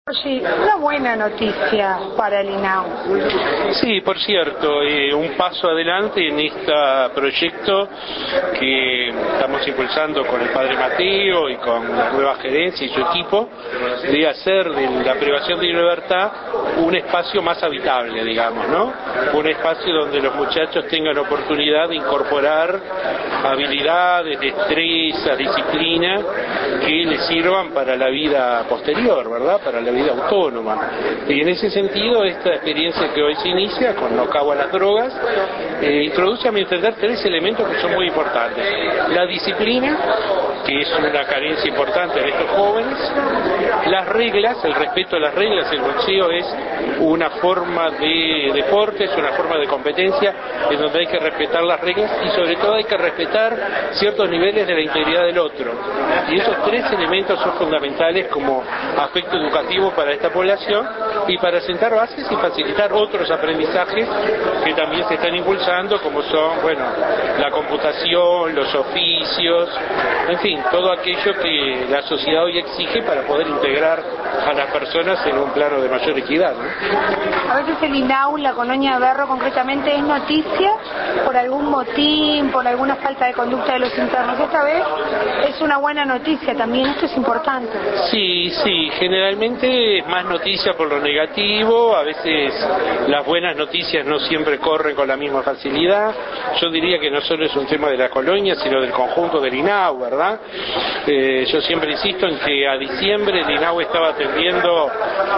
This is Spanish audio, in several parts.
Oye, una buena noticia para el INAU. Sí, por cierto, un paso adelante en este proyecto que estamos impulsando con el padre Mateo y con la nueva gerencia y su equipo, de hacer de la privación de libertad un espacio más habitable, digamos, ¿no? Un espacio donde los muchachos tengan oportunidad de incorporar habilidades, destrezas, disciplina que les sirvan para la vida posterior, ¿verdad? Para la vida autónoma. Y en ese sentido, esta experiencia que hoy se inicia con No Cabo a las Drogas, introduce a mi entender tres elementos que son muy importantes. La disciplina, que es una carencia importante de estos jóvenes, las reglas, el respeto a las reglas, el boxeo es una forma de deporte, es una forma de competencia en donde hay que respetar las reglas y sobre todo hay que respetar ciertos niveles de la integridad del otro. Y esos tres elementos son fundamentales como aspecto educativo para esta población y para sentar bases y facilitar otros aprendizajes que también se están impulsando, como son, bueno, la computación, los oficios, en fin, todo aquello que la sociedad hoy exige para poder integrar a las personas en un plano de mayor equidad, ¿no? A veces el INAU, la colonia Berro concretamente, es noticia por algún motín, por alguna falta de conducta de los internos. Esta vez es una buena noticia también, esto es importante. Sí, generalmente es más noticia por lo negativo, a veces las buenas noticias no siempre corren con la misma facilidad. Yo diría que no solo es un tema de la colonia, sino del conjunto del INAU, ¿verdad? Yo siempre insisto en que a diciembre el INAU estaba atendiendo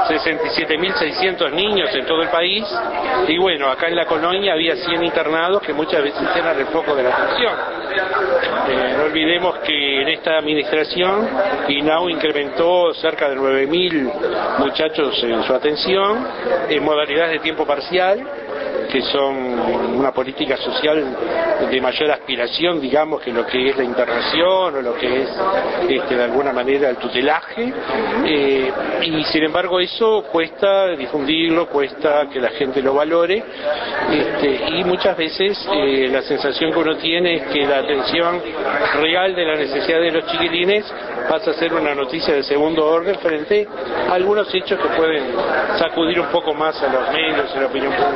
67.600 niños en todo el país, y bueno, acá en la colonia había 100 internados que muchas veces eran el foco de la atención. No olvidemos que en esta administración INAU incrementó cerca de 9.000 muchachos en su atención, en modalidades de tiempo parcial, que son una política social de mayor aspiración, digamos, que lo que es la internación o lo que es de alguna manera el tutelaje, y sin embargo eso cuesta difundirlo, cuesta que la gente lo valore, y muchas veces la sensación que uno tiene es que la atención real de la necesidad de los chiquilines pasa a ser una noticia de segundo orden frente a algunos hechos que pueden sacudir un poco más a los medios y a la opinión pública.